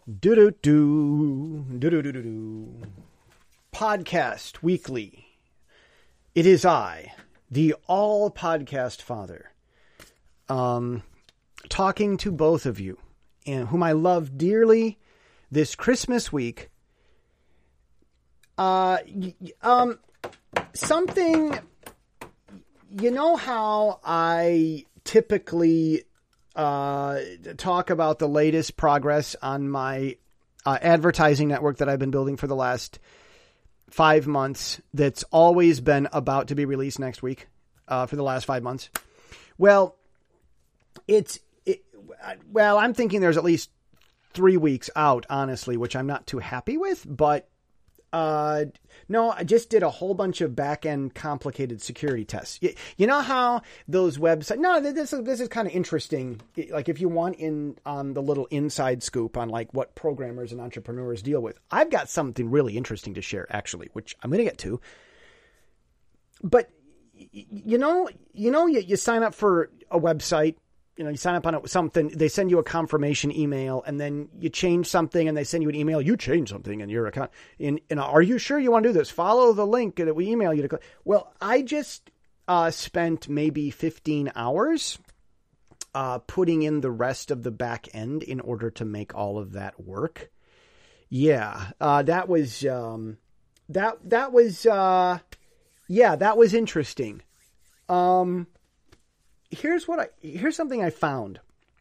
Do-do-do. Podcast Weekly. It is I, the All Podcast Father, talking to both of you, and whom I love dearly this Christmas week. Something, you know how I typically talk about the latest progress on my advertising network that I've been building for the last 5 months, that's always been about to be released next week, for the last 5 months. Well, I'm thinking there's at least 3 weeks out, honestly, which I'm not too happy with, but no, I just did a whole bunch of back-end complicated security tests. You know how those websites, no, this is kind of interesting. Like if you want in on the little inside scoop on like what programmers and entrepreneurs deal with, I've got something really interesting to share actually, which I'm going to get to. But you sign up for a website. You sign up on something, they send you a confirmation email, and then you change something and they send you an email. You change something in your account. Are you sure you want to do this? Follow the link that we email you to. Well, I just spent maybe 15 hours putting in the rest of the back end in order to make all of that work. Yeah, that was interesting. Here's something I found.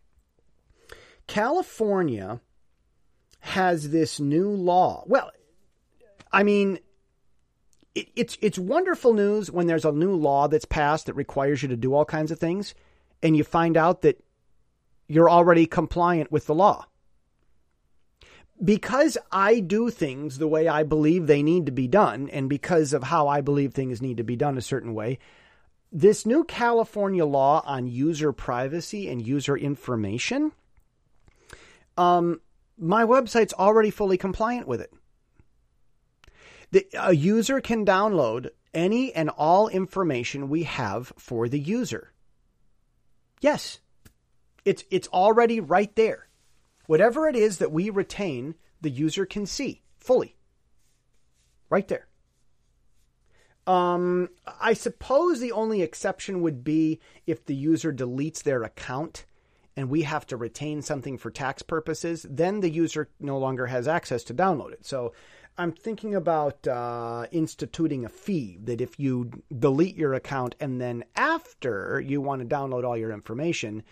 California has this new law. Well, I mean, it's wonderful news when there's a new law that's passed that requires you to do all kinds of things, and you find out that you're already compliant with the law. Because I do things the way I believe they need to be done, and because of how I believe things need to be done a certain way, this new California law on user privacy and user information, my website's already fully compliant with it. A user can download any and all information we have for the user. Yes, it's already right there. Whatever it is that we retain, the user can see fully. Right there. I suppose the only exception would be if the user deletes their account and we have to retain something for tax purposes, then the user no longer has access to download it. So I'm thinking about instituting a fee that if you delete your account and then after you want to download all your information,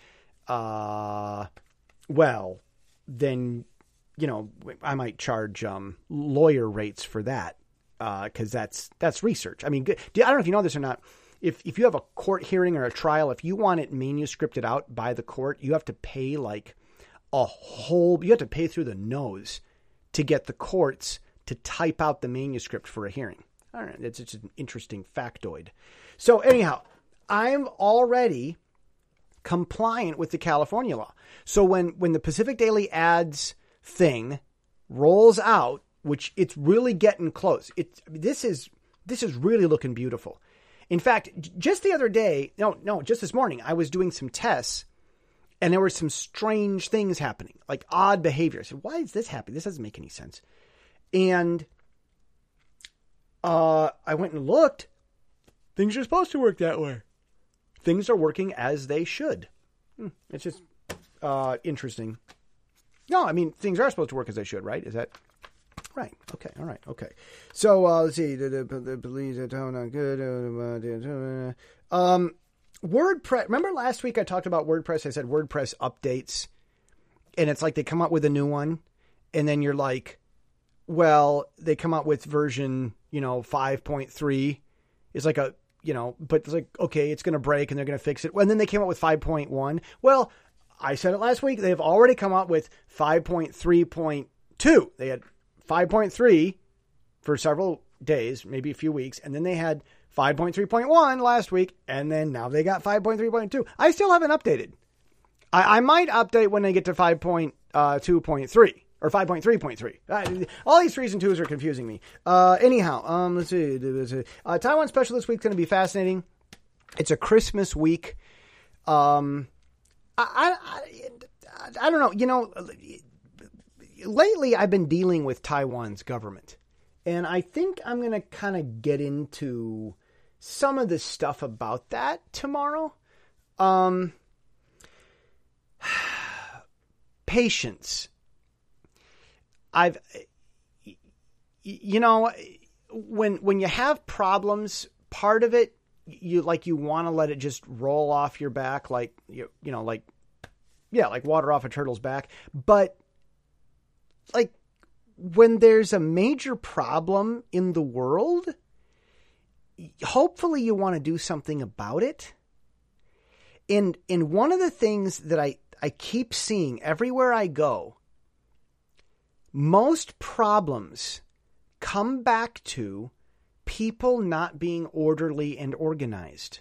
then, I might charge lawyer rates for that. Because that's research. I mean, I don't know if you know this or not. If you have a court hearing or a trial, if you want it manuscripted out by the court, you have to pay you have to pay through the nose to get the courts to type out the manuscript for a hearing. I don't know. It's just an interesting factoid. So anyhow, I'm already compliant with the California law. So when the Pacific Daily Ads thing rolls out, which it's really getting close. This is really looking beautiful. In fact, just the other day, just this morning, I was doing some tests and there were some strange things happening, like odd behavior. I said, why is this happening? This doesn't make any sense. And I went and looked. Things are supposed to work that way. Things are working as they should. It's just interesting. No, I mean, things are supposed to work as they should, right? Is that... Right. Okay. All right. Okay. So let's see. WordPress. Remember last week I talked about WordPress? I said WordPress updates, and it's like they come out with a new one, and then you're like, well, they come out with version 5.3. It's like but it's like, okay, it's going to break, and they're going to fix it. And then they came out with 5.1. Well, I said it last week. They've already come out with 5.3.2. They had 5.3 for several days, maybe a few weeks. And then they had 5.3.1 last week. And then now they got 5.3.2. I still haven't updated. I might update when they get to 5.2.3 or 5.3.3. All these 3s and 2s are confusing me. Anyhow, let's see. Taiwan special this week's going to be fascinating. It's a Christmas week. I don't know. lately I've been dealing with Taiwan's government, and I think I'm going to kind of get into some of the stuff about that tomorrow. Patience. When you have problems, part of it, you want to let it just roll off your back, like water off a turtle's back. But like when there's a major problem in the world, hopefully you want to do something about it. And one of the things that I keep seeing everywhere I go, most problems come back to people not being orderly and organized.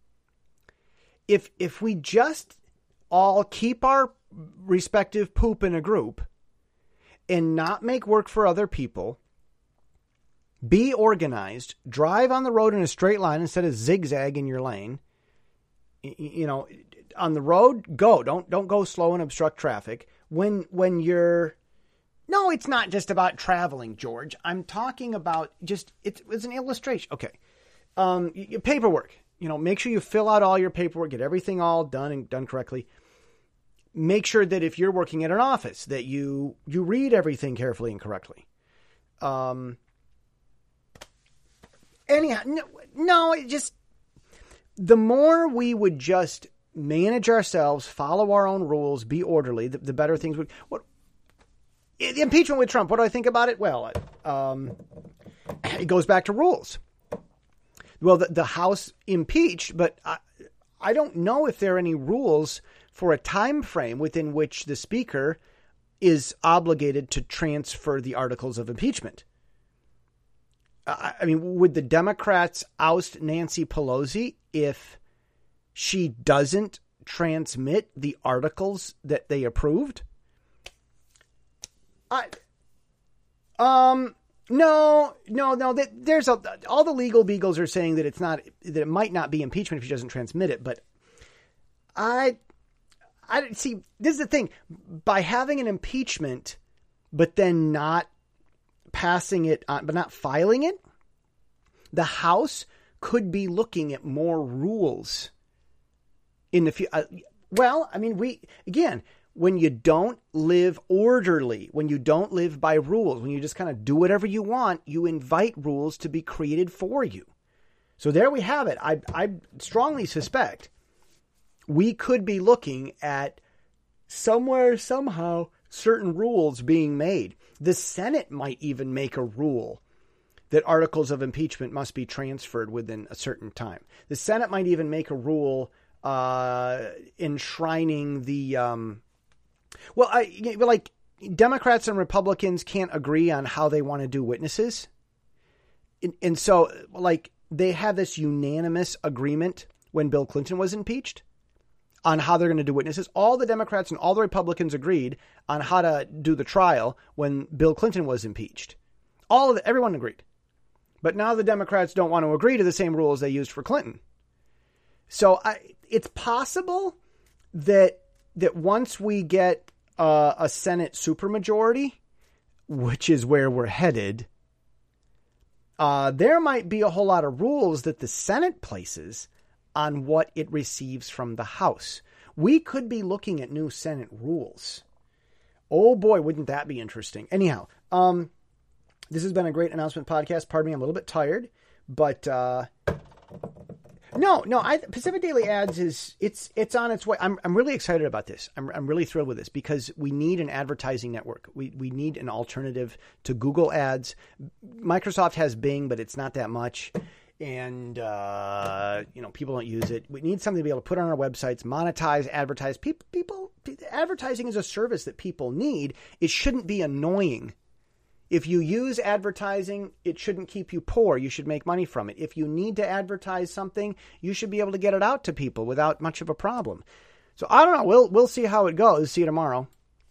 If we just all keep our respective poop in a group and not make work for other people, be organized, drive on the road in a straight line instead of zigzag in your lane, on the road, go. Don't go slow and obstruct traffic. When you're... No, it's not just about traveling, George. I'm talking about just, it's an illustration. Okay. Paperwork, make sure you fill out all your paperwork, get everything all done and done correctly. Make sure that if you're working at an office that you read everything carefully and correctly. Anyhow, the more we would just manage ourselves, follow our own rules, be orderly, the better things would... The impeachment with Trump, what do I think about it? Well, it goes back to rules. Well, the House impeached, but I don't know if there are any rules for a time frame within which the Speaker is obligated to transfer the articles of impeachment. I mean, would the Democrats oust Nancy Pelosi if she doesn't transmit the articles that they approved? No. There's all the legal beagles are saying that it might not be impeachment if she doesn't transmit it. But I see. This is the thing: by having an impeachment, but then not passing it on, but not filing it, the House could be looking at more rules in the future. When you don't live orderly, when you don't live by rules, when you just kind of do whatever you want, you invite rules to be created for you. So there we have it. I strongly suspect we could be looking at somehow, certain rules being made. The Senate might even make a rule that articles of impeachment must be transferred within a certain time. The Senate might even make a rule enshrining the... Democrats and Republicans can't agree on how they want to do witnesses. And so, they have this unanimous agreement when Bill Clinton was impeached on how they're going to do witnesses. All the Democrats and all the Republicans agreed on how to do the trial when Bill Clinton was impeached. Everyone agreed. But now the Democrats don't want to agree to the same rules they used for Clinton. So it's possible that once we get a Senate supermajority, which is where we're headed, there might be a whole lot of rules that the Senate places on what it receives from the House. We could be looking at new Senate rules. Oh boy, wouldn't that be interesting? Anyhow, this has been a great announcement podcast. Pardon me, I'm a little bit tired, but No, Pacific Daily Ads it's on its way. I'm really excited about this. I'm really thrilled with this because we need an advertising network. We need an alternative to Google Ads. Microsoft has Bing, but it's not that much. And, people don't use it. We need something to be able to put on our websites, monetize, advertise. People, advertising is a service that people need. It shouldn't be annoying. If you use advertising, it shouldn't keep you poor. You should make money from it. If you need to advertise something, you should be able to get it out to people without much of a problem. So I don't know. We'll see how it goes. See you tomorrow.